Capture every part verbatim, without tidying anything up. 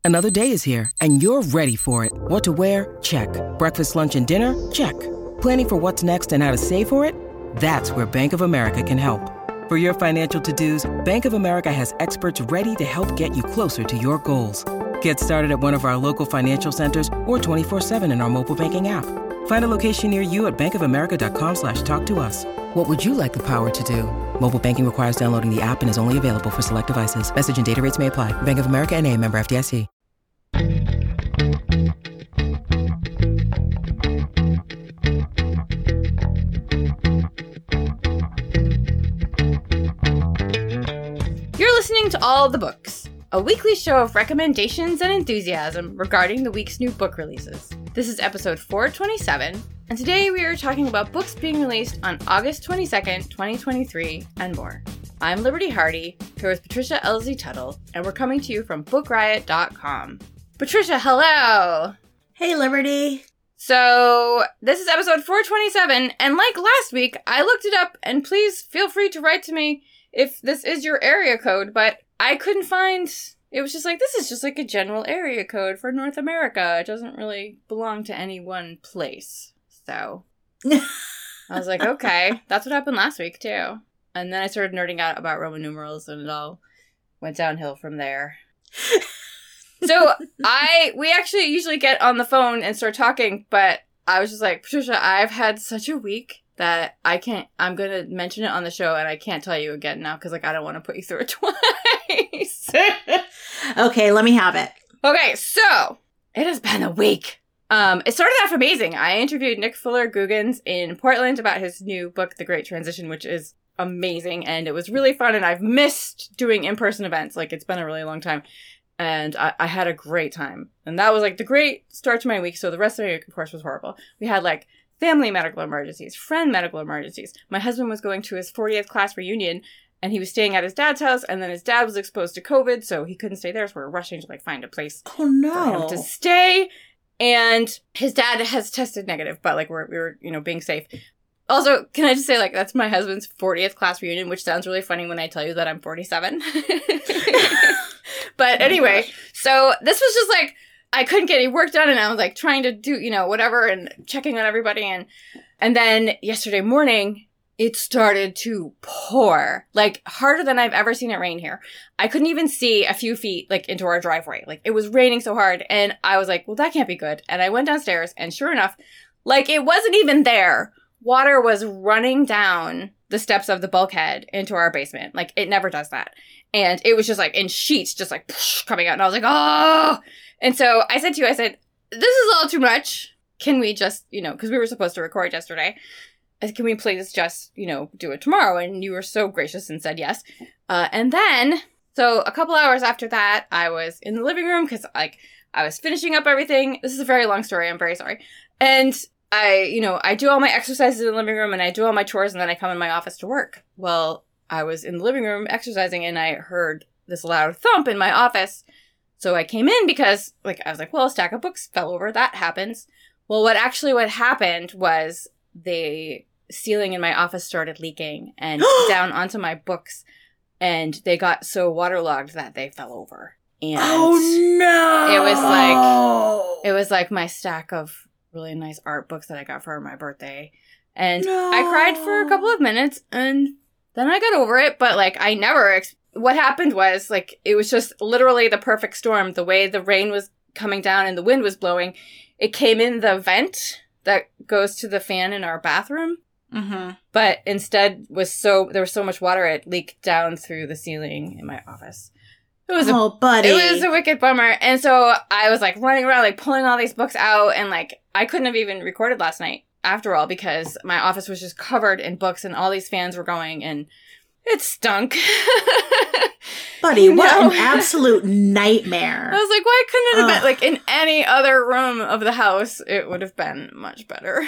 Another day is here, and you're ready for it. What to wear? Check. Breakfast, lunch, and dinner? Check. Planning for what's next and how to save for it? That's where Bank of America can help. For your financial to-dos, Bank of America has experts ready to help get you closer to your goals. Get started at one of our local financial centers or twenty-four seven in our mobile banking app. Find a location near you at bankofamerica.com slash talk to us. What would you like the power to do? Mobile banking requires downloading the app and is only available for select devices. Message and data rates may apply. Bank of America N A, member F D I C. You're listening to All the Books, a weekly show of recommendations and enthusiasm regarding the week's new book releases. This is episode four twenty-seven, and today we are talking about books being released on August twenty-second, twenty twenty-three, and more. I'm Liberty Hardy, here with Patricia Elsie Tuttle, and we're coming to you from book riot dot com. Patricia, hello! Hey, Liberty! So, this is episode four twenty-seven, and like last week, I looked it up, and please feel free to write to me if this is your area code, but I couldn't find... It was just like, this is just like a general area code for North America. It doesn't really belong to any one place. So, I was like, okay, that's what happened last week, too. And then I started nerding out about Roman numerals, and it all went downhill from there. So, I, we actually usually get on the phone and start talking, but I was just like, Patricia, I've had such a week that I can't, I'm going to mention it on the show, and I can't tell you again now, because, like, I don't want to put you through it twice. Okay, let me have it. Okay, so, it has been a week. Um, it started off amazing. I interviewed Nick Fuller-Guggins in Portland about his new book, The Great Transition, which is amazing, and it was really fun, and I've missed doing in-person events. Like, it's been a really long time. And I, I had a great time. And that was, like, the great start to my week. So the rest of the week, of course, was horrible. We had, like, family medical emergencies, friend medical emergencies. My husband was going to his fortieth class reunion, and he was staying at his dad's house, and then his dad was exposed to COVID, so he couldn't stay there, so we were rushing to, like, find a place oh, no. for him to stay. And his dad has tested negative, but, like, we're, we were, you know, being safe. Also, can I just say, like, that's my husband's fortieth class reunion, which sounds really funny when I tell you that I'm forty-seven. But anyway, so this was just like, I couldn't get any work done, and I was like trying to do, you know, whatever, and checking on everybody. And and then yesterday morning, it started to pour, like harder than I've ever seen it rain here. I couldn't even see a few feet, like, into our driveway. Like, it was raining so hard, and I was like, well, that can't be good. And I went downstairs, and sure enough, like, it wasn't even there. Water was running down the steps of the bulkhead into our basement. Like, it never does that. And it was just like in sheets, just like coming out. And I was like, oh! And so I said to you, I said, this is all too much. Can we just, you know, because we were supposed to record yesterday. I said, can we please just, you know, do it tomorrow? And you were so gracious and said yes. Uh, and then, so a couple hours after that, I was in the living room because, like, I was finishing up everything. This is a very long story. I'm very sorry. And I, you know, I do all my exercises in the living room and I do all my chores and then I come in my office to work. Well, I was in the living room exercising and I heard this loud thump in my office. So I came in because, like, I was like, well, a stack of books fell over. That happens. Well, what actually what happened was the ceiling in my office started leaking and down onto my books. And they got so waterlogged that they fell over. And oh, no! It was like, it was like my stack of really nice art books that I got for my birthday. And no. I cried for a couple of minutes and then I got over it, but, like, I never, ex- what happened was, like, it was just literally the perfect storm. The way the rain was coming down and the wind was blowing, it came in the vent that goes to the fan in our bathroom, mm-hmm. but instead was so, there was so much water, it leaked down through the ceiling in my office. It was oh, a, buddy. It was a wicked bummer. And so I was, like, running around, like, pulling all these books out, and, like, I couldn't have even recorded last night. After all, because my office was just covered in books and all these fans were going and it stunk. Buddy, you what know? An absolute nightmare. I was like, why couldn't it have Ugh. been, like, in any other room of the house, it would have been much better.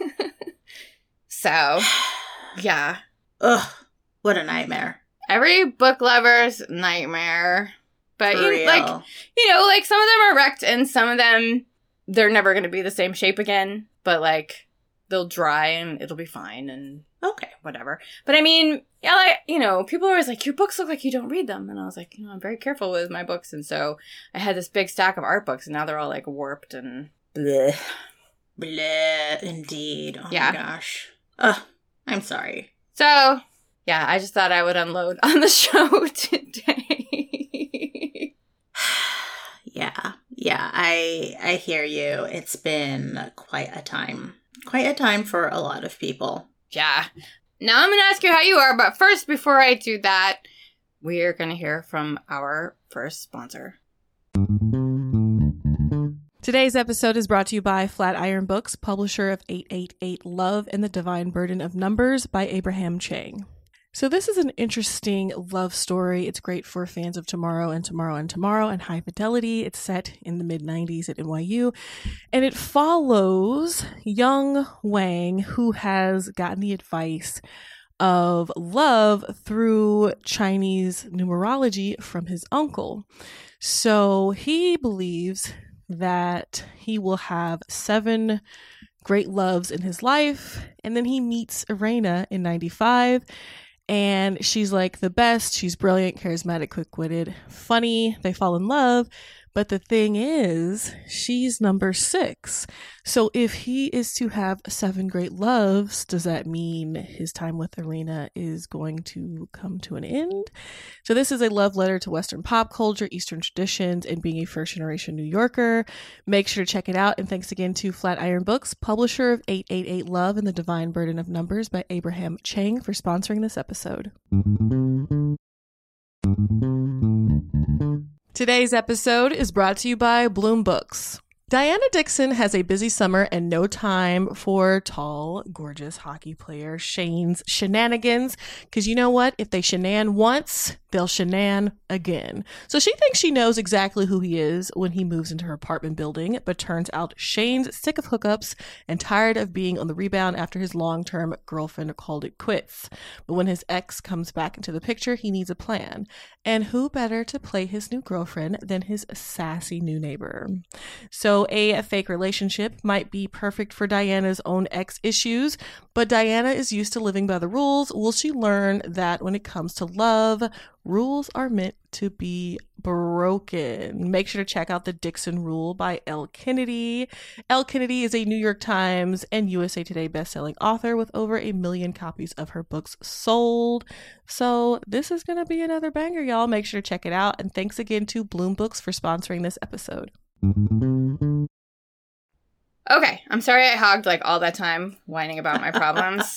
So, yeah. Ugh, what a nightmare. Every book lover's nightmare. But, For you, real. like, you know, like, some of them are wrecked and some of them, they're never going to be the same shape again. But, like, they'll dry and it'll be fine and Okay. whatever. But I mean, yeah, like, you know, people are always like, your books look like you don't read them. And I was like, you know, I'm very careful with my books. And so I had this big stack of art books and now they're all like warped and bleh. Bleh, indeed. Oh Yeah. my gosh. Ugh, I'm sorry. So, yeah, I just thought I would unload on the show today. Yeah. Yeah, I I hear you. It's been quite a time. Quite a time for a lot of people. Yeah. Now I'm going to ask you how you are, but first, before I do that, we're going to hear from our first sponsor. Today's episode is brought to you by Flatiron Books, publisher of eight eight eight Love and the Divine Burden of Numbers by Abraham Chang. So this is an interesting love story. It's great for fans of Tomorrow and Tomorrow and Tomorrow and High Fidelity. It's set in the mid nineties at N Y U, and it follows young Wang, who has gotten the advice of love through Chinese numerology from his uncle. So he believes that he will have seven great loves in his life, and then he meets Irena in ninety-five. And she's like the best. She's brilliant, charismatic, quick-witted, funny. They fall in love. But the thing is, she's number six. So if he is to have seven great loves, does that mean his time with Irena is going to come to an end? So this is a love letter to Western pop culture, Eastern traditions, and being a first-generation New Yorker. Make sure to check it out. And thanks again to Flatiron Books, publisher of eight eight eight Love and the Divine Burden of Numbers by Abraham Chang, for sponsoring this episode. Today's episode is brought to you by Bloom Books. Diana Dixon has a busy summer and no time for tall, gorgeous hockey player Shane's shenanigans. Because you know what? If they shenan once, they'll shenan again. So she thinks she knows exactly who he is when he moves into her apartment building, but turns out Shane's sick of hookups and tired of being on the rebound after his long-term girlfriend called it quits. But when his ex comes back into the picture, he needs a plan. And who better to play his new girlfriend than his sassy new neighbor? So a fake relationship might be perfect for Diana's own ex issues, but Diana is used to living by the rules. Will she learn that when it comes to love, rules are meant to be broken? Make sure to check out The Dixon Rule by Elle Kennedy. Elle Kennedy is a New York Times and U S A Today bestselling author with over a million copies of her books sold. So this is going to be another banger, y'all. Make sure to check it out. And thanks again to Bloom Books for sponsoring this episode. Okay, I'm sorry I hogged like all that time whining about my problems.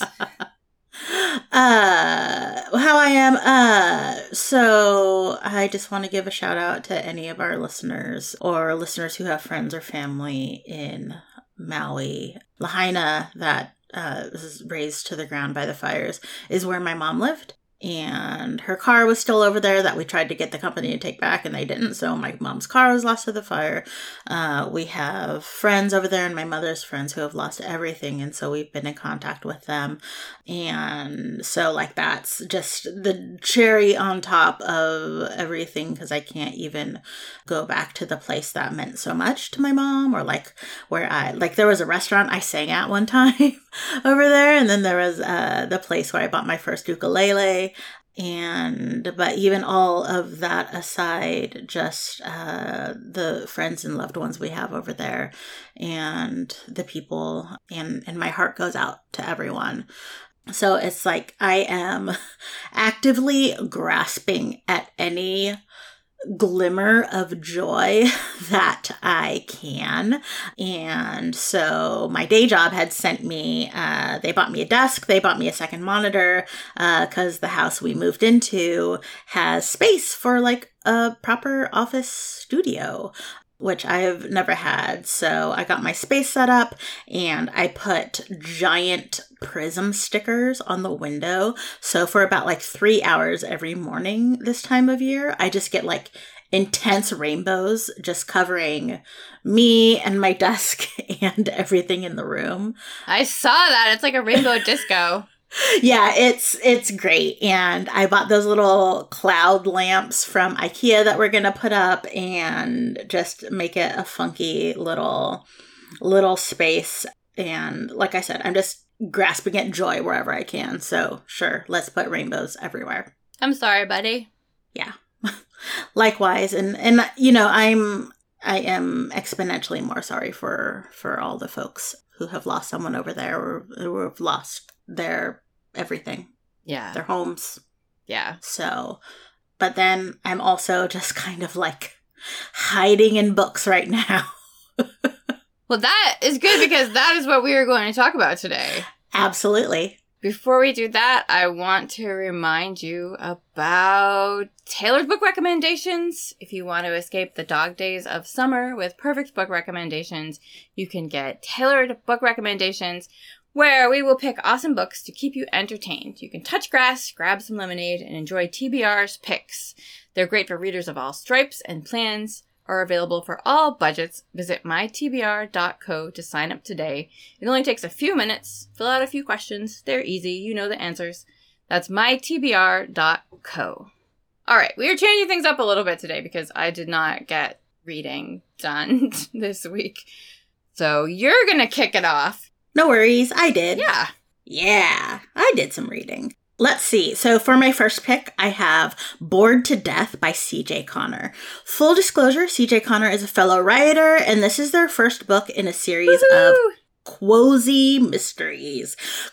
Uh, how I am. Uh, so I just want to give a shout out to any of our listeners or listeners who have friends or family in Maui. Lahaina, that uh, was razed to the ground by the fires, is where my mom lived. And her car was still over there that we tried to get the company to take back, and they didn't. So my mom's car was lost to the fire. Uh, we have friends over there and my mother's friends who have lost everything. And so we've been in contact with them. And so like that's just the cherry on top of everything, because I can't even go back to the place that meant so much to my mom, or like where I, like there was a restaurant I sang at one time over there. And then there was uh, the place where I bought my first ukulele. And, but even all of that aside, just uh, the friends and loved ones we have over there and the people, and, and my heart goes out to everyone. So it's like I am actively grasping at any glimmer of joy that I can. And so my day job had sent me, uh, they bought me a desk, they bought me a second monitor, uh, cause the house we moved into has space for like a proper office studio, which I've never had. So I got my space set up and I put giant prism stickers on the window. So for about like three hours every morning this time of year, I just get like intense rainbows just covering me and my desk and everything in the room. I saw that. It's like a rainbow disco. Yeah, it's it's great. And I bought those little cloud lamps from IKEA that we're going to put up and just make it a funky little little space. And like I said, I'm just grasping at joy wherever I can. So sure, let's put rainbows everywhere. I'm sorry, buddy. Yeah. Likewise. And, and, you know, I'm, I am exponentially more sorry for, for all the folks who have lost someone over there or who have lost their everything. Yeah. Their homes. Yeah. So, but then I'm also just kind of like hiding in books right now. Well, that is good because that is what we are going to talk about today. Absolutely. Before we do that, I want to remind you about tailored book recommendations. If you want to escape the dog days of summer with perfect book recommendations, you can get tailored book recommendations where we will pick awesome books to keep you entertained. You can touch grass, grab some lemonade, and enjoy T B R's picks. They're great for readers of all stripes, and plans are available for all budgets. Visit my T B R dot co to sign up today. It only takes a few minutes. Fill out a few questions. They're easy. You know the answers. That's my T B R dot co. All right, we are changing things up a little bit today because I did not get reading done this week. So you're going to kick it off. No worries, I did. Yeah. Yeah, I did some reading. Let's see. So for my first pick, I have Bored to Death by C J Connor. Full disclosure, C J Connor is a fellow writer, and this is their first book in a series Woo-hoo! of Quozy mysteries.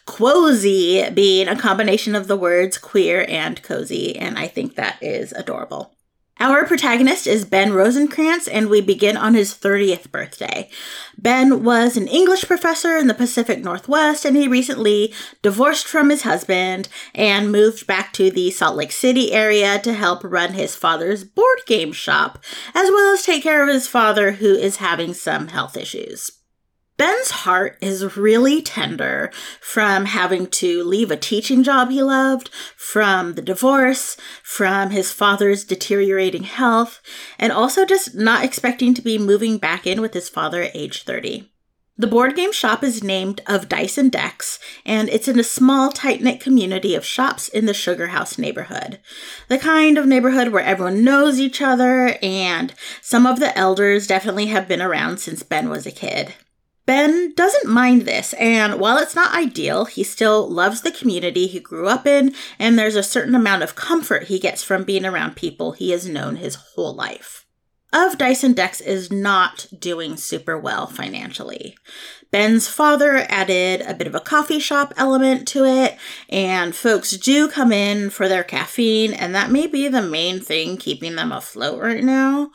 Quozy being a combination of the words queer and cozy, and I think that is adorable. Our protagonist is Ben Rosencrantz, and we begin on his thirtieth birthday. Ben was an English professor in the Pacific Northwest, and he recently divorced from his husband and moved back to the Salt Lake City area to help run his father's board game shop, as well as take care of his father, who is having some health issues. Ben's heart is really tender from having to leave a teaching job he loved, from the divorce, from his father's deteriorating health, and also just not expecting to be moving back in with his father at age thirty. The board game shop is named Of Dice and Decks, and it's in a small, tight-knit community of shops in the Sugar House neighborhood. The kind of neighborhood where everyone knows each other, and some of the elders definitely have been around since Ben was a kid. Ben doesn't mind this, and while it's not ideal, he still loves the community he grew up in, and there's a certain amount of comfort he gets from being around people he has known his whole life. Of Dice and Decks is not doing super well financially. Ben's father added a bit of a coffee shop element to it, and folks do come in for their caffeine, and that may be the main thing keeping them afloat right now.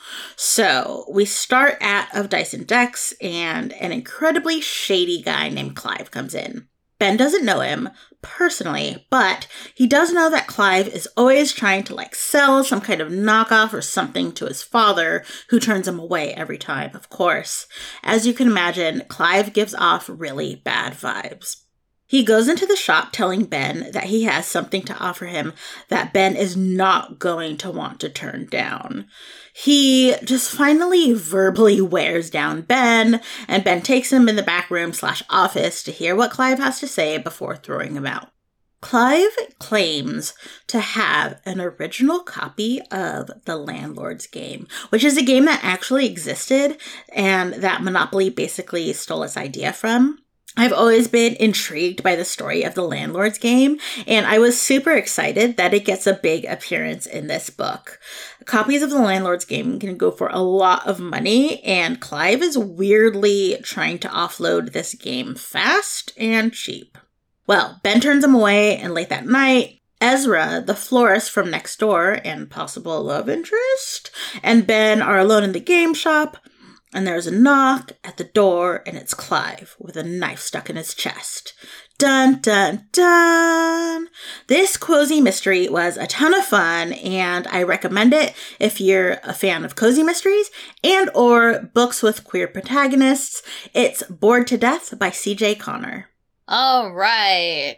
So we start at Of Dice and Decks, and an incredibly shady guy named Clive comes in. Ben doesn't know him personally, but he does know that Clive is always trying to like sell some kind of knockoff or something to his father, who turns him away every time, of course. As you can imagine, Clive gives off really bad vibes. He goes into the shop telling Ben that he has something to offer him that Ben is not going to want to turn down. He just finally verbally wears down Ben, and Ben takes him in the back room slash office to hear what Clive has to say before throwing him out. Clive claims to have an original copy of The Landlord's Game, which is a game that actually existed and that Monopoly basically stole its idea from. I've always been intrigued by the story of The Landlord's Game, and I was super excited that it gets a big appearance in this book. Copies of The Landlord's Game can go for a lot of money, and Clive is weirdly trying to offload this game fast and cheap. Well, Ben turns him away, and late that night, Ezra, the florist from next door, and possible love interest, and Ben are alone in the game shop. And there's a knock at the door, and it's Clive with a knife stuck in his chest. Dun, dun, dun! This cozy mystery was a ton of fun, and I recommend it if you're a fan of cozy mysteries and or books with queer protagonists. It's Bored to Death by C J Connor. All right.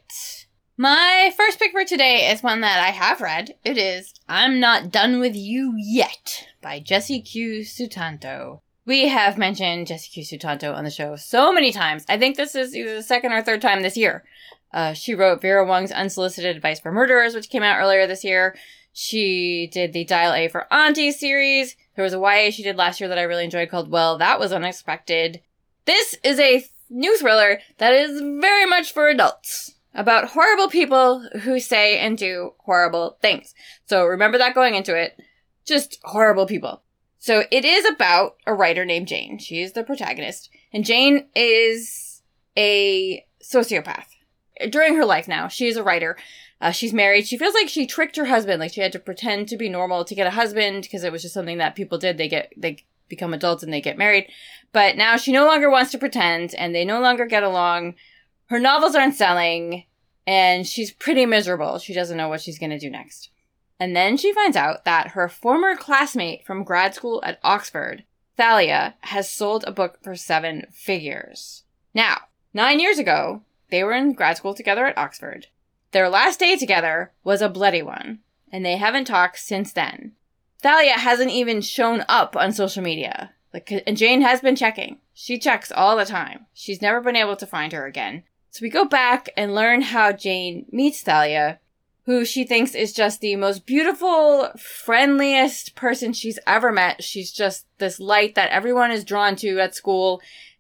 My first pick for today is one that I have read. It is I'm Not Done With You Yet by Jessie Q. Sutanto. We have mentioned Jessie Q. Sutanto on the show so many times. I think this is either the second or third time this year. Uh, she wrote Vera Wong's Unsolicited Advice for Murderers, which came out earlier this year. She did the Dial A for Auntie series. There was a Y A she did last year that I really enjoyed called Well, That Was Unexpected. This is a new thriller that is very much for adults, about horrible people who say and do horrible things. So remember that going into it. Just horrible people. So it is about a writer named Jane. She is the protagonist. And Jane is a sociopath. During her life now, she is a writer. Uh, she's married. She feels like she tricked her husband. Like she had to pretend to be normal to get a husband because it was just something that people did. They get, they become adults and they get married. But now she no longer wants to pretend and they no longer get along. Her novels aren't selling and she's pretty miserable. She doesn't know what she's going to do next. And then she finds out that her former classmate from grad school at Oxford, Thalia, has sold a book for seven figures. Now, nine years ago, they were in grad school together at Oxford. Their last day together was a bloody one, and they haven't talked since then. Thalia hasn't even shown up on social media. Like, and Jane has been checking. She checks all the time. She's never been able to find her again. So we go back and learn how Jane meets Thalia, who she thinks is just the most beautiful, friendliest person she's ever met. She's just this light that everyone is drawn to at school.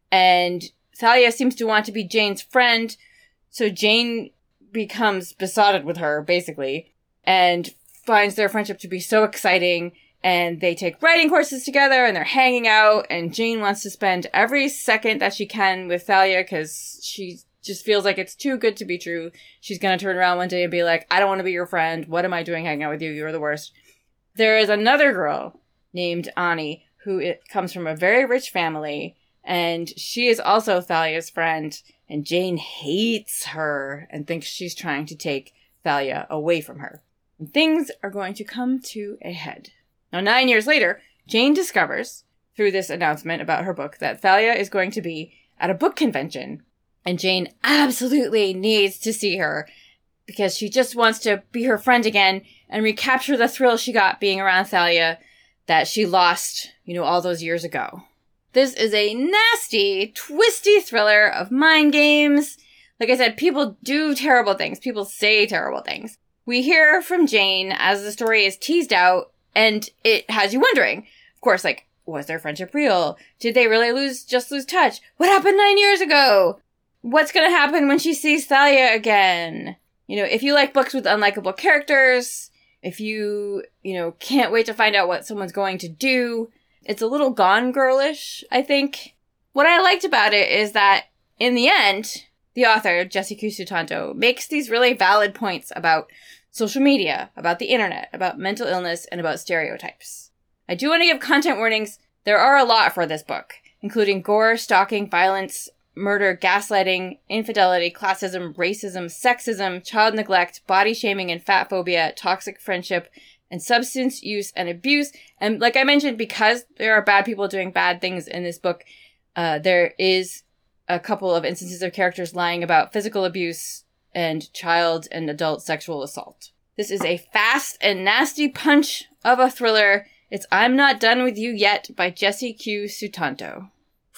And Thalia seems to want to be Jane's friend. So Jane becomes besotted with her, basically, and finds their friendship to be so exciting. And they take writing courses together and they're hanging out. And Jane wants to spend every second that she can with Thalia because she's just feels like it's too good to be true. She's going to turn around one day and be like, I don't want to be your friend. What am I doing hanging out with you? You're the worst. There is another girl named Ani who it comes from a very rich family. And she is also Thalia's friend. And Jane hates her and thinks she's trying to take Thalia away from her. And things are going to come to a head. Now, nine years later, Jane discovers through this announcement about her book that Thalia is going to be at a book convention. And Jane absolutely needs to see her because she just wants to be her friend again and recapture the thrill she got being around Thalia that she lost, you know, all those years ago. This is a nasty, twisty thriller of mind games. Like I said, people do terrible things. People say terrible things. We hear from Jane as the story is teased out, and it has you wondering. Of course, like, was their friendship real? Did they really lose, just lose touch? What happened nine years ago? What's going to happen when she sees Thalia again? You know, if you like books with unlikable characters, if you, you know, can't wait to find out what someone's going to do, it's a little Gone Girl-ish, I think. What I liked about it is that, in the end, the author, Jessie Q. Sutanto, makes these really valid points about social media, about the internet, about mental illness, and about stereotypes. I do want to give content warnings. There are a lot for this book, including gore, stalking, violence, murder, gaslighting, infidelity, classism, racism, sexism, child neglect, body shaming and fat phobia, toxic friendship, and substance use and abuse. And like I mentioned, because there are bad people doing bad things in this book, uh, there is a couple of instances of characters lying about physical abuse and child and adult sexual assault. This is a fast and nasty punch of a thriller. It's I'm Not Done With You Yet by Jessie Q. Sutanto.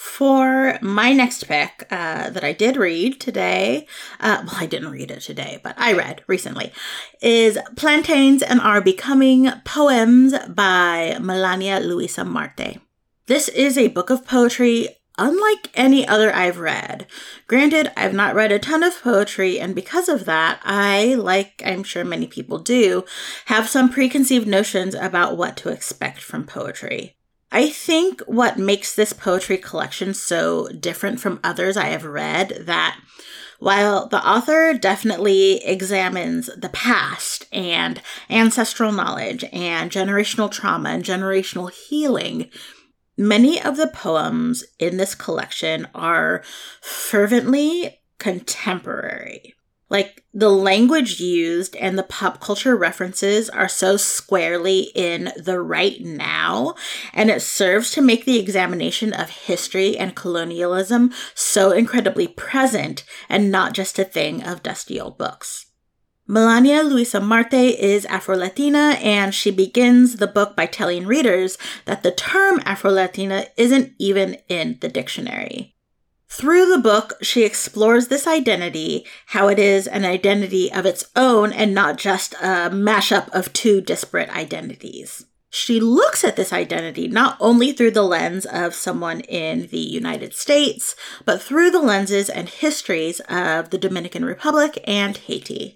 For my next pick uh, that I did read today, uh, well, I didn't read it today, but I read recently, is Plantains and Are Becoming, Poems by Melania Luisa Marte. This is a book of poetry unlike any other I've read. Granted, I've not read a ton of poetry, and because of that, I, like I'm sure many people do, have some preconceived notions about what to expect from poetry. I think what makes this poetry collection so different from others I have read that while the author definitely examines the past and ancestral knowledge and generational trauma and generational healing, many of the poems in this collection are fervently contemporary. Like, the language used and the pop culture references are so squarely in the right now, and it serves to make the examination of history and colonialism so incredibly present and not just a thing of dusty old books. Melania Luisa Marte is Afro-Latina, and she begins the book by telling readers that the term Afro-Latina isn't even in the dictionary. Through the book, she explores this identity, how it is an identity of its own and not just a mashup of two disparate identities. she looks at this identity not only through the lens of someone in the United States, but through the lenses and histories of the Dominican Republic and Haiti.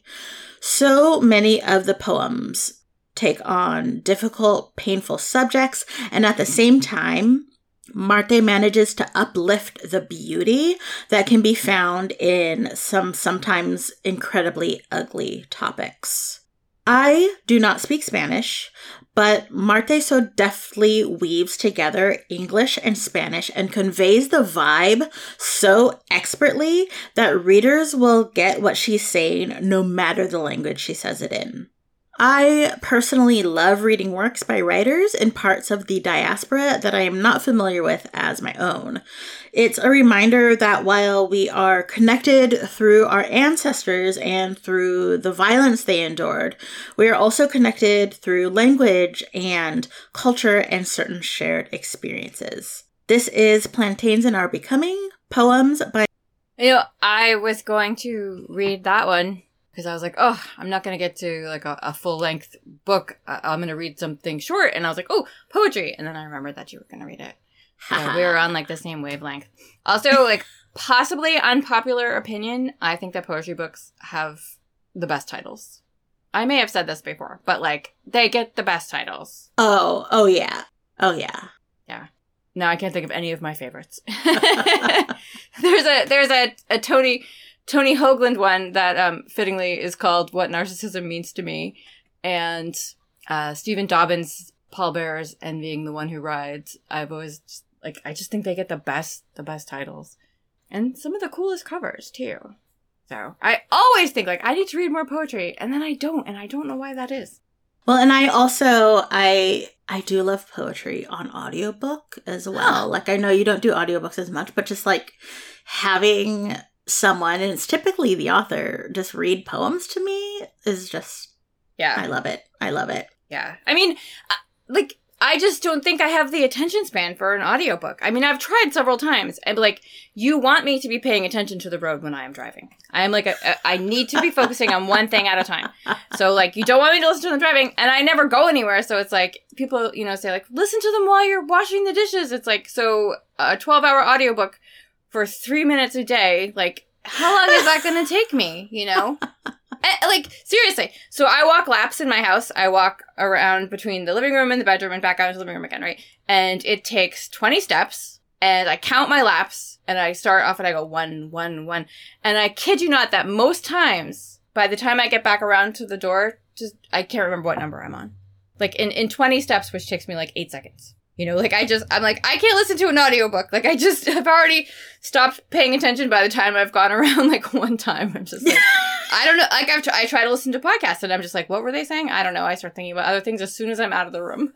So many of the poems take on difficult, painful subjects, and at the same time, Marte manages to uplift the beauty that can be found in some sometimes incredibly ugly topics. I do not speak Spanish, but Marte so deftly weaves together English and Spanish and conveys the vibe so expertly that readers will get what she's saying no matter the language she says it in. I personally love reading works by writers in parts of the diaspora that I am not familiar with as my own. It's a reminder that while we are connected through our ancestors and through the violence they endured, we are also connected through language and culture and certain shared experiences. This is Plantains in Our Becoming, poems by... You know, I was going to read that one. Because I was like, oh, I'm not going to get to like a, a full-length book. I- I'm going to read something short. And I was like, oh, poetry. And then I remembered that you were going to read it. So we were on like the same wavelength. Also, like possibly unpopular opinion, I think that poetry books have the best titles. I may have said this before, but like they get the best titles. Oh, oh yeah. Oh yeah. Yeah. No, I can't think of any of my favorites. there's a, there's a, a Tony... Tony Hoagland one that um, fittingly is called What Narcissism Means to Me. And uh, Stephen Dobbins' Pallbearers Envying the One Who Rides. I've always, just, like, I just think they get the best, the best titles. And some of the coolest covers, too. So I always think, like, I need to read more poetry. And then I don't, and I don't know why that is. Well, and I also, I I do love poetry on audiobook as well. Huh. Like, I know you don't do audiobooks as much, but just, like, having... someone, and it's typically the author, just read poems to me is just, yeah, I love it. I love it. Yeah. I mean, uh, like, I just don't think I have the attention span for an audiobook. I mean, I've tried several times, and like, you want me to be paying attention to the road when I am driving. I am like, a, a, I need to be focusing on one thing at a time. So like, you don't want me to listen to them driving, and I never go anywhere. So it's like, people, you know, say like, listen to them while you're washing the dishes. It's like, so a twelve hour audiobook for three minutes a day, like, how long is that going to take me, you know? And, like, seriously. So I walk laps in my house. I walk around between the living room and the bedroom and back out into the living room again, right? And it takes twenty steps, and I count my laps, and I start off and I go one, one, one. And I kid you not that most times, by the time I get back around to the door, just I can't remember what number I'm on. Like, in, in twenty steps, which takes me like eight seconds. You know, like, I just, I'm like, I can't listen to an audiobook. Like, I just have already stopped paying attention by the time I've gone around, like, one time. I'm just like, I don't know. Like, I've t- I try to listen to podcasts, and I'm just like, what were they saying? I don't know. I start thinking about other things as soon as I'm out of the room.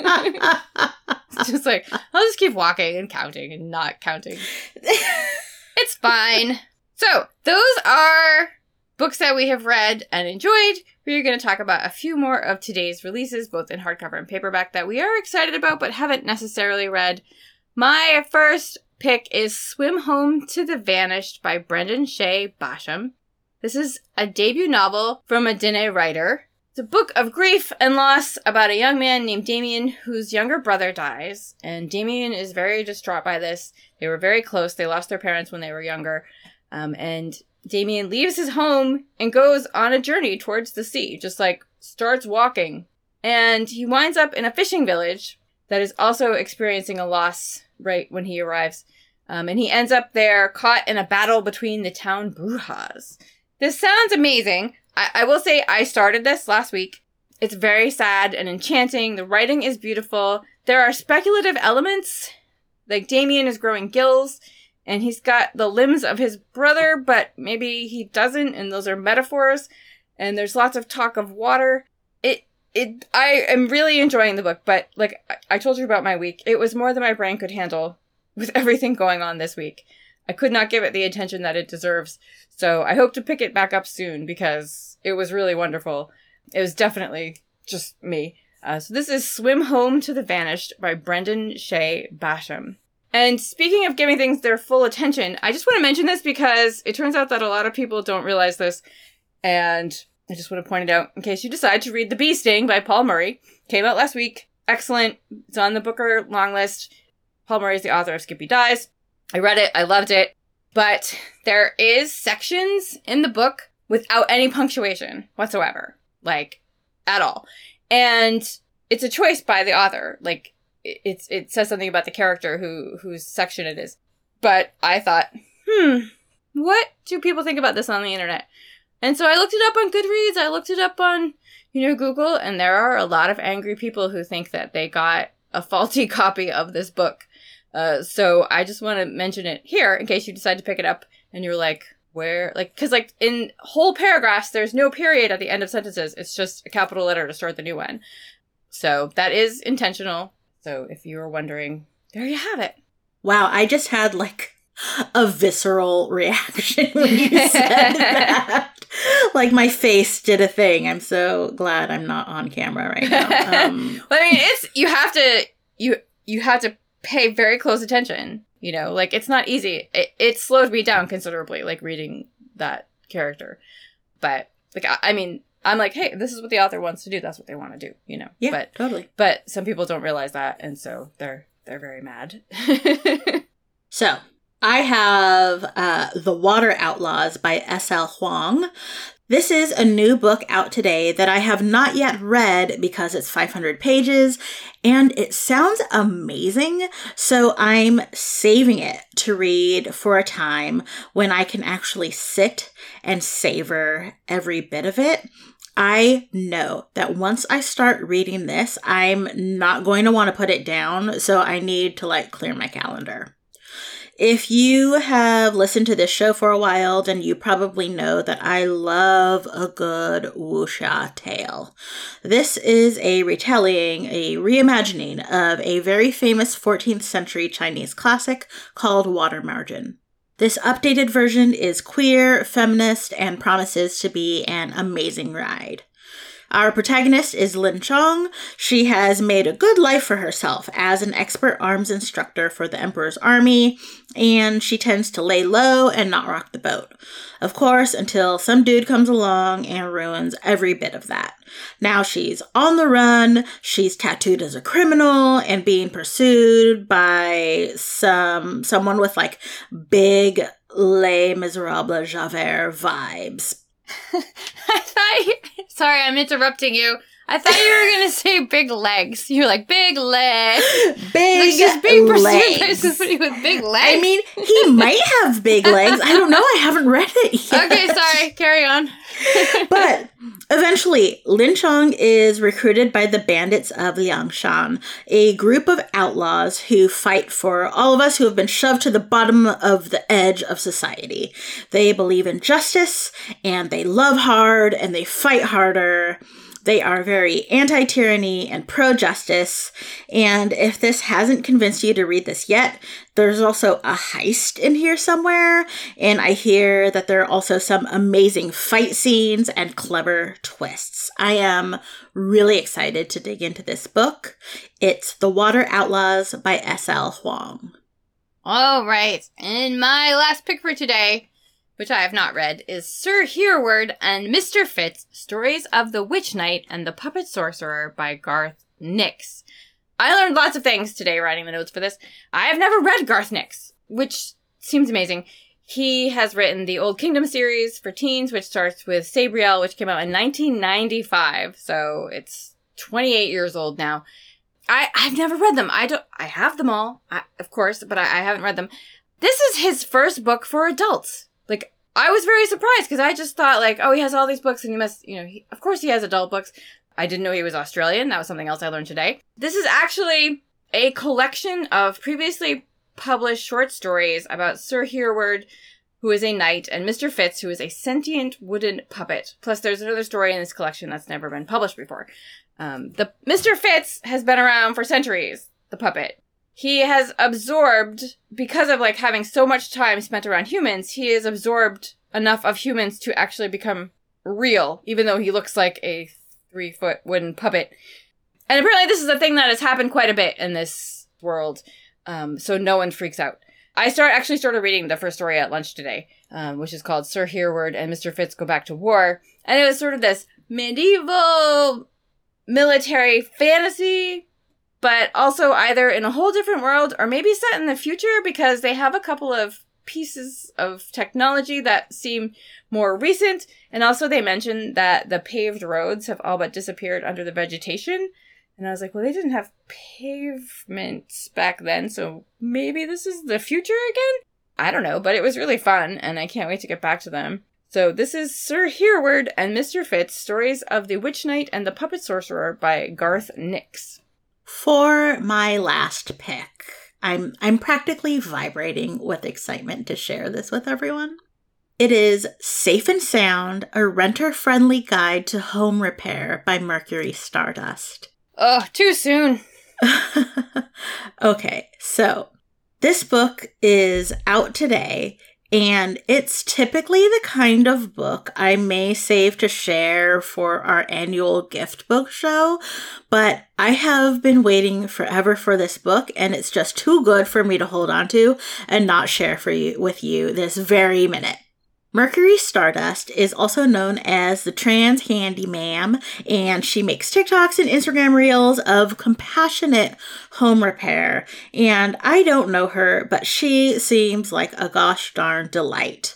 It's just like, I'll just keep walking and counting and not counting. It's fine. So, those are books that we have read and enjoyed. We're going to talk about a few more of today's releases, both in hardcover and paperback, that we are excited about but haven't necessarily read. My first pick is Swim Home to the Vanished by Brendan Shea Basham. This is a debut novel from a Dene writer. It's a book of grief and loss about a young man named Damien whose younger brother dies. And Damien is very distraught by this. They were very close. They lost their parents when they were younger. Um, and Damien leaves his home and goes on a journey towards the sea, just like starts walking. And he winds up in a fishing village that is also experiencing a loss right when he arrives. Um, and he ends up there caught in a battle between the town Brujas. This sounds amazing. I-, I will say I started this last week. It's very sad and enchanting. The writing is beautiful. There are speculative elements, like Damien is growing gills. And he's got the limbs of his brother, but maybe he doesn't, and those are metaphors. And there's lots of talk of water. It, it, I am really enjoying the book, but like I told you about my week, it was more than my brain could handle with everything going on this week. I could not give it the attention that it deserves. So I hope to pick it back up soon because it was really wonderful. It was definitely just me. Uh, so this is Swim Home to the Vanished by Brendan Shea Basham. And speaking of giving things their full attention, I just want to mention this because it turns out that a lot of people don't realize this. And I just want to point it out in case you decide to read The Bee Sting by Paul Murray. Came out last week. excellent. It's on the Booker long list. Paul Murray is the author of Skippy Dies. I read it. I loved it. But there is sections in the book without any punctuation whatsoever. Like, at all. And it's a choice by the author. Like, it's it says something about the character who whose section it is. But I thought, hmm, what do people think about this on the internet? And so I looked it up on Goodreads. I looked it up on, you know, Google. And there are a lot of angry people who think that they got a faulty copy of this book. Uh, so I just want to mention it here in case you decide to pick it up and you're like, where? Like, because like in whole paragraphs, there's no period at the end of sentences. It's just a capital letter to start the new one. So that is intentional. So if you were wondering, there you have it. Wow, I just had like a visceral reaction when you said that. Like my face did a thing. I'm so glad I'm not on camera right now. Um, well, I mean, it's you have to you you have to pay very close attention. You know, like it's not easy. It, it slowed me down considerably, like reading that character. But like, I, I mean, I'm like, hey, this is what the author wants to do. That's what they want to do. You know. Yeah, but, totally. But some people don't realize that, and so they're they're very mad. So I have uh, The Water Outlaws by S L Huang. This is a new book out today that I have not yet read because it's five hundred pages and it sounds amazing. So I'm saving it to read for a time when I can actually sit and savor every bit of it. I know that once I start reading this, I'm not going to want to put it down. So I need to like clear my calendar. If you have listened to this show for a while, then you probably know that I love a good wuxia tale. This is a retelling, a reimagining of a very famous fourteenth century Chinese classic called Water Margin. This updated version is queer, feminist, and promises to be an amazing ride. Our protagonist is Lin Chong. She has made a good life for herself as an expert arms instructor for the Emperor's army, and she tends to lay low and not rock the boat. Of course, until some dude comes along and ruins every bit of that. Now she's on the run, she's tattooed as a criminal, and being pursued by some someone with like big Les Miserables Javert vibes. I thought you, sorry, I'm interrupting you. I thought you were going to say big legs. You're like, big legs. Big like being legs. by somebody with big legs. I mean, he might have big legs. I don't know. I haven't read it yet. Okay, sorry. Carry on. But eventually, Lin Chong is recruited by the bandits of Liangshan, a group of outlaws who fight for all of us who have been shoved to the bottom of the edge of society. They believe in justice, and they love hard, and they fight harder. They are very anti-tyranny and pro-justice, and if this hasn't convinced you to read this yet, there's also a heist in here somewhere, and I hear that there are also some amazing fight scenes and clever twists. I am really excited to dig into this book. It's The Water Outlaws by S L Huang. All right, and my last pick for today, which I have not read, is Sir Hereward and Mister Fitz, Stories of the Witch Knight and the Puppet Sorcerer by Garth Nix. I learned lots of things today writing the notes for this. I have never read Garth Nix, which seems amazing. He has written the Old Kingdom series for teens, which starts with Sabriel, which came out in nineteen ninety-five, so it's twenty-eight years old now. I, I've never read them. I don't. I have them all, I, of course, but I, I haven't read them. This is his first book for adults. Like, I was very surprised because I just thought, like, oh, he has all these books and he must, you know, he, of course he has adult books. I didn't know he was Australian. That was something else I learned today. This is actually a collection of previously published short stories about Sir Hereward, who is a knight, and Mister Fitz, who is a sentient wooden puppet. Plus, there's another story in this collection that's never been published before. Um, the Mister Fitz has been around for centuries, the puppet. He has absorbed, because of like having so much time spent around humans, he has absorbed enough of humans to actually become real, even though he looks like a three-foot wooden puppet. And apparently this is a thing that has happened quite a bit in this world, um, so no one freaks out. I start actually started reading the first story at lunch today, um, which is called Sir Hereward and Mister Fitz Go Back to War, and it was sort of this medieval military fantasy but also either in a whole different world or maybe set in the future, because they have a couple of pieces of technology that seem more recent. And also they mentioned that the paved roads have all but disappeared under the vegetation. And I was like, well, they didn't have pavements back then, so maybe this is the future again? I don't know, but it was really fun, and I can't wait to get back to them. So this is Sir Hereward and Mister Fitz, Stories of the Witch Knight and the Puppet Sorcerer by Garth Nix. For my last pick, I'm I'm practically vibrating with excitement to share this with everyone. It is Safe and Sound, a renter-friendly guide to home repair by Mercury Stardust. Oh, too soon. Okay, so this book is out today, and it's typically the kind of book I may save to share for our annual gift book show, but I have been waiting forever for this book, and it's just too good for me to hold on to and not share for you with you this very minute. Mercury Stardust is also known as the Trans Handyman, and she makes TikToks and Instagram reels of compassionate home repair. And I don't know her, but she seems like a gosh darn delight.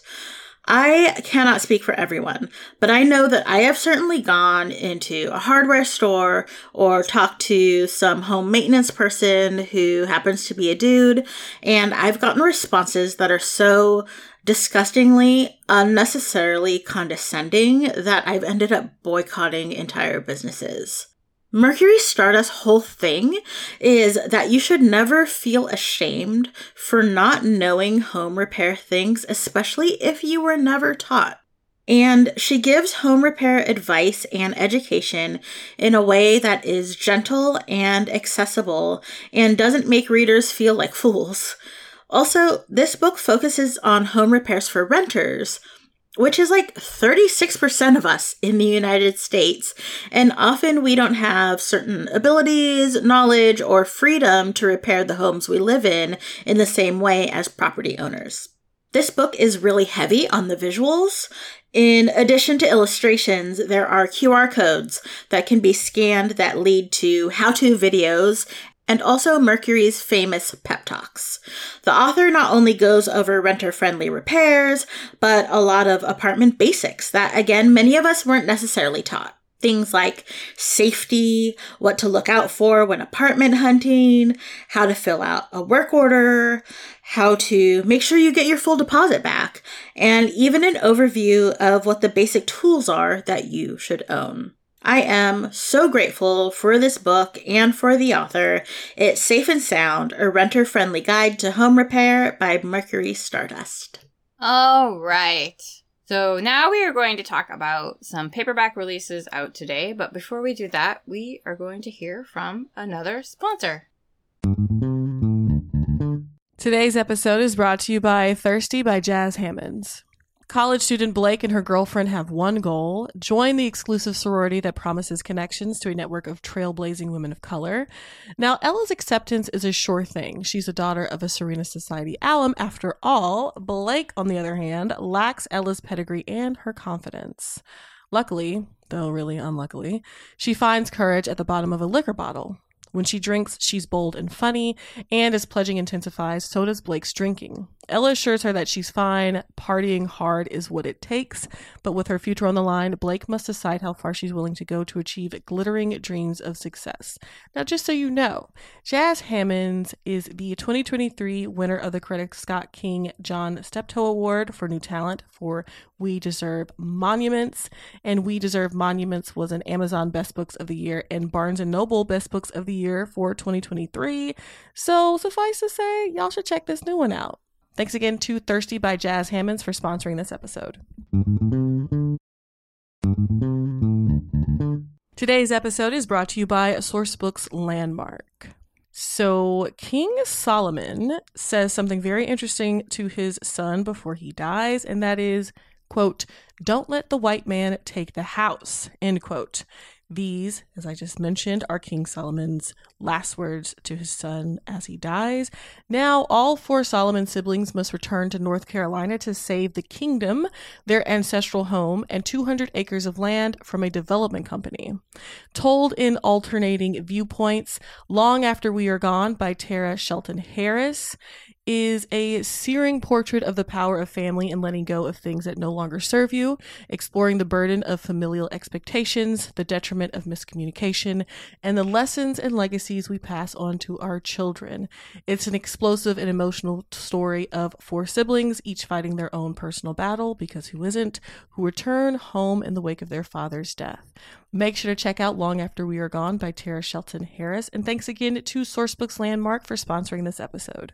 I cannot speak for everyone, but I know that I have certainly gone into a hardware store or talked to some home maintenance person who happens to be a dude, and I've gotten responses that are so disgustingly, unnecessarily condescending that I've ended up boycotting entire businesses. Mercury Stardust's whole thing is that you should never feel ashamed for not knowing home repair things, especially if you were never taught. And she gives home repair advice and education in a way that is gentle and accessible and doesn't make readers feel like fools. Also, this book focuses on home repairs for renters, which is like thirty-six percent of us in the United States, and often we don't have certain abilities, knowledge, or freedom to repair the homes we live in in the same way as property owners. This book is really heavy on the visuals. In addition to illustrations, there are Q R codes that can be scanned that lead to how-to videos and also Mercury's famous pep talks. The author not only goes over renter-friendly repairs, but a lot of apartment basics that, again, many of us weren't necessarily taught. Things like safety, what to look out for when apartment hunting, how to fill out a work order, how to make sure you get your full deposit back, and even an overview of what the basic tools are that you should own. I am so grateful for this book and for the author. It's Safe and Sound, a renter-friendly guide to home repair by Mercury Stardust. All right. So now we are going to talk about some paperback releases out today. But before we do that, we are going to hear from another sponsor. Today's episode is brought to you by Thirsty by Jazz Hammonds. College student Blake and her girlfriend have one goal: join the exclusive sorority that promises connections to a network of trailblazing women of color. Now, Ella's acceptance is a sure thing. She's a daughter of a Serena Society alum after all. Blake, on the other hand, lacks Ella's pedigree and her confidence. Luckily, though really unluckily, she finds courage at the bottom of a liquor bottle. When she drinks, she's bold and funny, and as pledging intensifies, so does Blake's drinking. Ella assures her that she's fine, partying hard is what it takes, but with her future on the line, Blake must decide how far she's willing to go to achieve glittering dreams of success. Now, just so you know, Jazz Hammonds is the twenty twenty-three winner of the Critic Scott King John Steptoe Award for New Talent for We Deserve Monuments, and We Deserve Monuments was an Amazon Best Books of the Year and Barnes and Noble Best Books of the Year for twenty twenty-three, so suffice to say, y'all should check this new one out. Thanks again to Thirsty by Jazz Hammonds for sponsoring this episode. Today's episode is brought to you by Sourcebooks Landmark. So King Solomon says something very interesting to his son before he dies, and that is, quote, "Don't let the white man take the house," end quote. These, as I just mentioned, are King Solomon's last words to his son as he dies. Now, all four Solomon siblings must return to North Carolina to save the kingdom, their ancestral home, and two hundred acres of land from a development company. Told in alternating viewpoints, Long After We Are Gone by Tara Shelton Harris is a searing portrait of the power of family and letting go of things that no longer serve you, exploring the burden of familial expectations, the detriment of miscommunication, and the lessons and legacies we pass on to our children. It's an explosive and emotional story of four siblings, each fighting their own personal battle, because who isn't, who return home in the wake of their father's death. Make sure to check out Long After We Are Gone by Tara Shelton Harris, and thanks again to Sourcebooks Landmark for sponsoring this episode.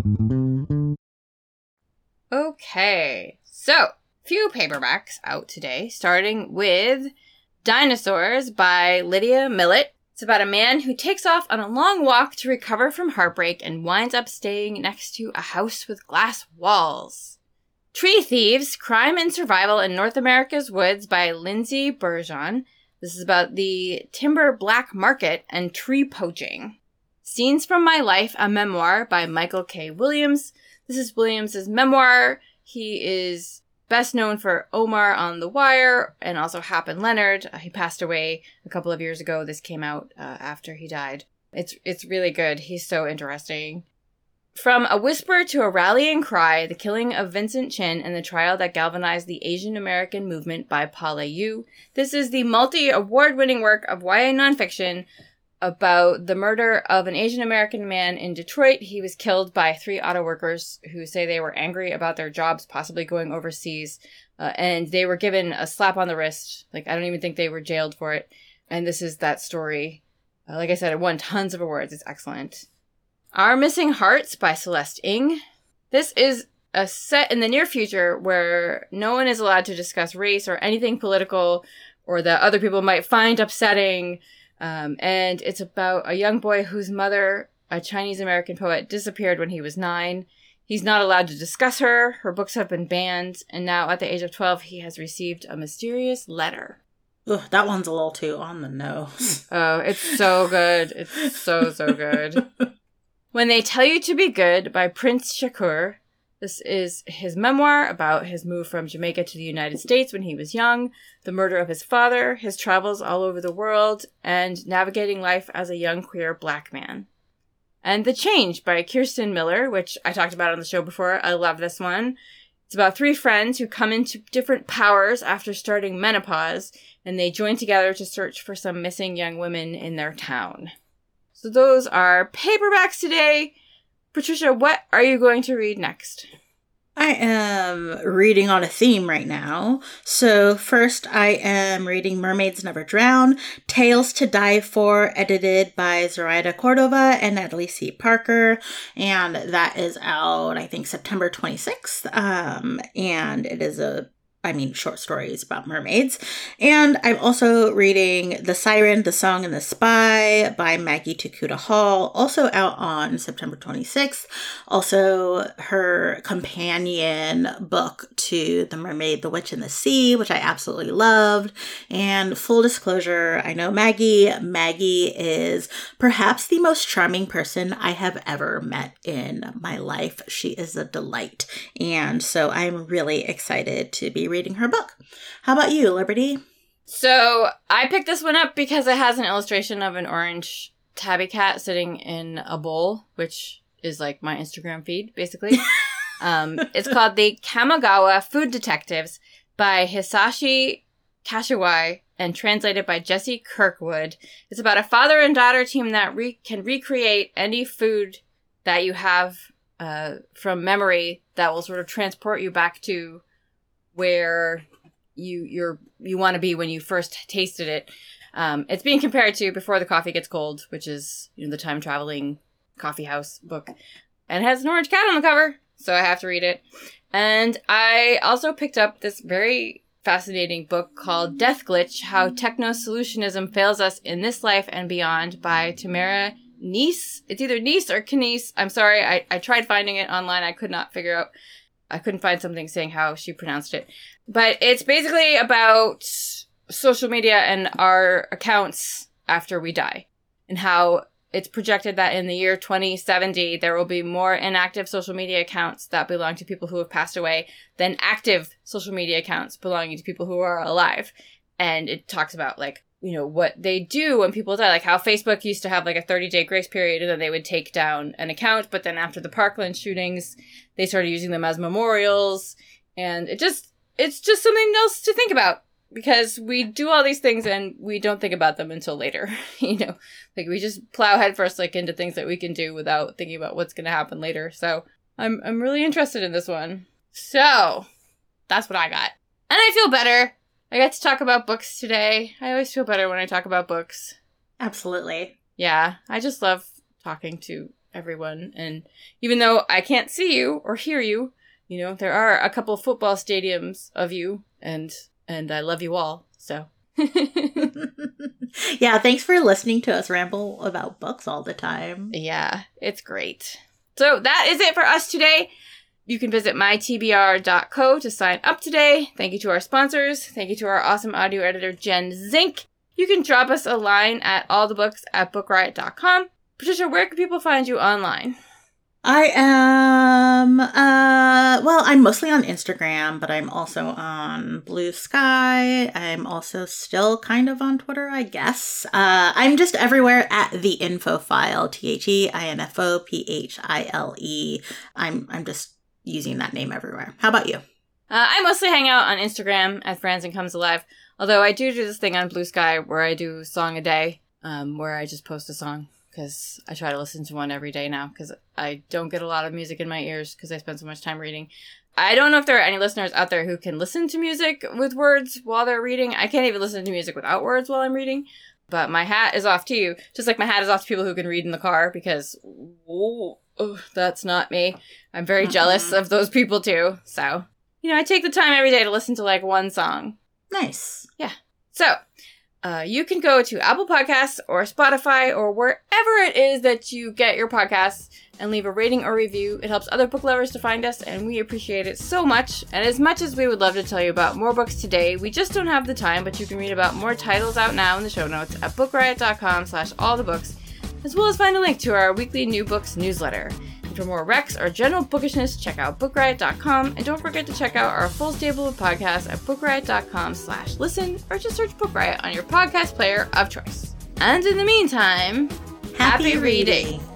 Okay, so few paperbacks out today, starting with Dinosaurs by Lydia Millett. It's about a man who takes off on a long walk to recover from heartbreak and winds up staying next to a house with glass walls. Tree Thieves, Crime and Survival in North America's Woods by Lindsay Burgeon. This is about the timber black market and tree poaching. Scenes from My Life, a memoir by Michael K. Williams. This is Williams' memoir. He is best known for Omar on The Wire and also Hap and Leonard. Uh, he passed away a couple of years ago. This came out uh, after he died. It's it's really good. He's so interesting. From A Whisper to a Rallying Cry, The Killing of Vincent Chin and the Trial That Galvanized the Asian American Movement by Paula Yu. This is the multi-award-winning work of Y A nonfiction about the murder of an Asian American man in Detroit. He was killed by three auto workers who say they were angry about their jobs possibly going overseas. Uh, and they were given a slap on the wrist. Like, I don't even think they were jailed for it. And this is that story. Uh, like I said, it won tons of awards. It's excellent. Our Missing Hearts by Celeste Ng. This is a set in the near future where no one is allowed to discuss race or anything political or that other people might find upsetting. Um, and it's about a young boy whose mother, a Chinese-American poet, disappeared when he was nine. He's not allowed to discuss her. Her books have been banned. And now, at the age of twelve, he has received a mysterious letter. Ugh, that one's a little too on the nose. Oh, it's so good. It's so, so good. When They Tell You to Be Good by Prince Shakur. This is his memoir about his move from Jamaica to the United States when he was young, the murder of his father, his travels all over the world, and navigating life as a young queer black man. And The Change by Kirsten Miller, which I talked about on the show before. I love this one. It's about three friends who come into different powers after starting menopause, and they join together to search for some missing young women in their town. So those are paperbacks today. Patricia, what are you going to read next? I am reading on a theme right now. So first I am reading Mermaids Never Drown, Tales to Die For, edited by Zoraida Cordova and Natalie C. Parker. And that is out, I think, September twenty-sixth. Um, and it is a I mean, short stories about mermaids. And I'm also reading The Siren, The Song, and the Spy by Maggie Takuta Hall, also out on September twenty-sixth. Also, her companion book to The Mermaid, The Witch, and the Sea, which I absolutely loved. And full disclosure, I know Maggie. Maggie is perhaps the most charming person I have ever met in my life. She is a delight. And so I'm really excited to be reading her book. How about you, Liberty? So I picked this one up because it has an illustration of an orange tabby cat sitting in a bowl, which is like my Instagram feed, basically. um, it's called The Kamigawa Food Detectives by Hisashi Kashiwai and translated by Jesse Kirkwood. It's about a father and daughter team that re- can recreate any food that you have uh, from memory that will sort of transport you back to where you you're you want to be when you first tasted it. Um, it's being compared to Before the Coffee Gets Cold, which is, you know, the time traveling coffee house book, and it has an orange cat on the cover, so I have to read it. And I also picked up this very fascinating book called Death Glitch: How Techno-Solutionism Fails Us in This Life and Beyond by Tamara Nice. It's either Nice or Knies. I'm sorry, I, I tried finding it online. I could not figure out I couldn't find something saying how she pronounced it. But it's basically about social media and our accounts after we die, and how it's projected that in the year twenty seventy, there will be more inactive social media accounts that belong to people who have passed away than active social media accounts belonging to people who are alive. And it talks about, like, you know, what they do when people die, like how Facebook used to have like a thirty-day grace period, and then they would take down an account. But then after the Parkland shootings, they started using them as memorials. And it just, it's just something else to think about. Because we do all these things and we don't think about them until later, you know, like we just plow headfirst like into things that we can do without thinking about what's going to happen later. So I'm I'm really interested in this one. So that's what I got. And I feel better. I got to talk about books today. I always feel better when I talk about books. Absolutely. Yeah, I just love talking to everyone. And even though I can't see you or hear you, you know, there are a couple football stadiums of you, and And I love you all, so. Yeah, thanks for listening to us ramble about books all the time. Yeah, it's great. So that is it for us today. You can visit my t b r dot co to sign up today. Thank you to our sponsors. Thank you to our awesome audio editor, Jen Zink. You can drop us a line at allthebooks at book riot dot com. Patricia, where can people find you online? I am, uh, well, I'm mostly on Instagram, but I'm also on Blue Sky. I'm also still kind of on Twitter, I guess. Uh, I'm just everywhere at The Info File, T H E I N F O P H I L E. I'm, I'm just using that name everywhere. How about you? Uh, I mostly hang out on Instagram at Franzen Comes Alive, although I do do this thing on Blue Sky where I do a song a day, um, where I just post a song. Because I try to listen to one every day now, because I don't get a lot of music in my ears because I spend so much time reading. I don't know if there are any listeners out there who can listen to music with words while they're reading. I can't even listen to music without words while I'm reading. But my hat is off to you, just like my hat is off to people who can read in the car, because oh, oh, that's not me. I'm very mm-hmm. jealous of those people too. So, you know, I take the time every day to listen to like one song. Nice. Yeah. So, Uh, you can go to Apple Podcasts or Spotify or wherever it is that you get your podcasts and leave a rating or review. It helps other book lovers to find us, and we appreciate it so much. And as much as we would love to tell you about more books today, we just don't have the time, but you can read about more titles out now in the show notes at book riot dot com slash all the books, as well as find a link to our weekly new books newsletter. And for more recs or general bookishness, check out book riot dot com, and don't forget to check out our full stable of podcasts at book riot dot com slash listen, or just search Book Riot on your podcast player of choice. And in the meantime, happy, happy reading. reading.